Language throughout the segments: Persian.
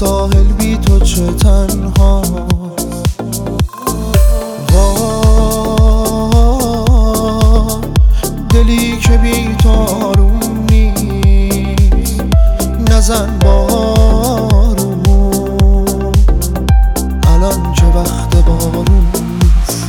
ساحل بی تو چه تنها. دلی که بی تو آروم نیست، نزن بارون الان که وقت بارون نیست.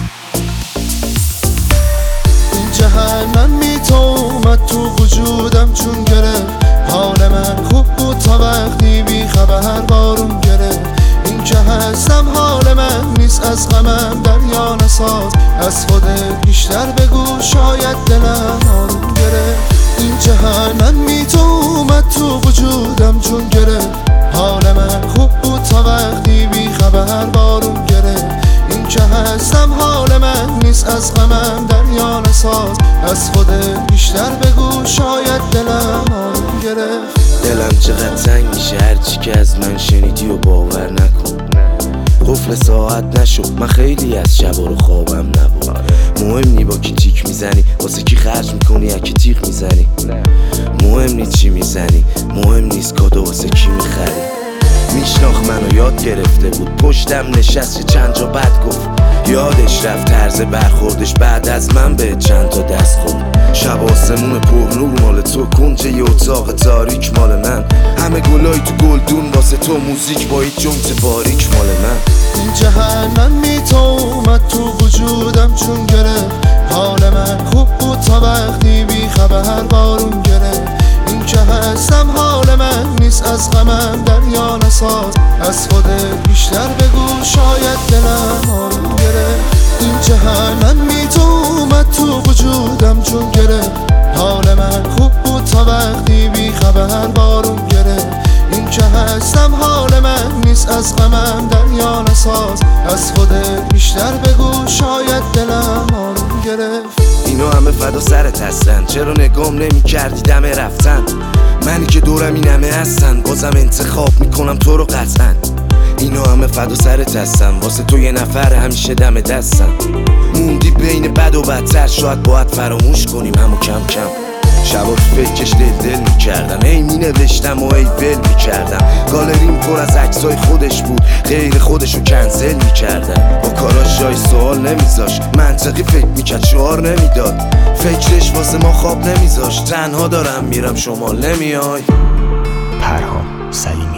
این جهنمی تو اومد تو وجودم چون گرفت حال من خوب بود تا وقتی بی خبر بارون گرفت. این که هستم حال من نیست از غمم دریا نساز، از خودت بیشتر بگو شاید دلم آروم گرفت. این جهنمی تو اومد تو وجودم چون گرفت حال من خوب بود تا وقتی بی خبر بارون گرفت. این که هستم حال من نیست از غمم دریا نساز، از خودت بیشتر بگو شاید دلم آروم گرفت. دلم چقدر تنگ میشه هرچی که از من شنیدی و باور نکن. قفل ساعت نشو، من خیلی از شبا رو خوابم نبود. مهم نی با کی تیک میزنی، واسه کی خرج میکنی، اکی تیغ میزنی. مهم نی چی میزنی، مهم نیست کادو واسه کی میخری. میشناخت منو یاد گرفته بود، پشتم نشست چند جا بد گفت. یادش رفت طرز برخوردش بعد از من به چند تا دست خورد. شب آسمون پر نور مال تو، کنج یه اتاق تاریک مال من. همه گلای تو گلدون واسه تو، موزیک با هیچ جمت باریک مال من. این جهنمی تو اومد تو وجودم چون گرفت حال من خوب بود تا وقتی بی خبر بارون گرفت. این که هستم حال من نیست از غمم دریا نساز، از خودت بیشتر بگو شاید دلم آروم گرفت. این جهنمی تو اومد تو وجودم چون گرفت حال من خوب بود تا وقتی بی خبر بارون گرفت. این که هستم حال من نیست از غمم دریا نساز، از خودت بیشتر بگو شاید دلم آروم گرفت. اینا همه فدا سرت هستن، چرا نگام نمی کردی دم رفتن؟ منی که دورم این همه هستن، بازم انتخاب میکنم تو رو قطعا. اینا همه فدا سرت هستن، واسه تو یه نفر همیشه دم دستم. موندی بین بد و بدتر، شاید باید فراموش کنیم همو کم کم. شبا تو فکرش دل میکردم، ای مینوشتم و ای ول میکردم. گالریم پر از عکسای خودش بود، غیر خودشو کنسل میکردم. با کاراش جای سوال نمیذاش، منطقی فکر میکرد شعار نمیداد. فکرش واسه ما خواب نمیذاش، تنها دارم میرم شمال نمیای. پرهام سلیمی.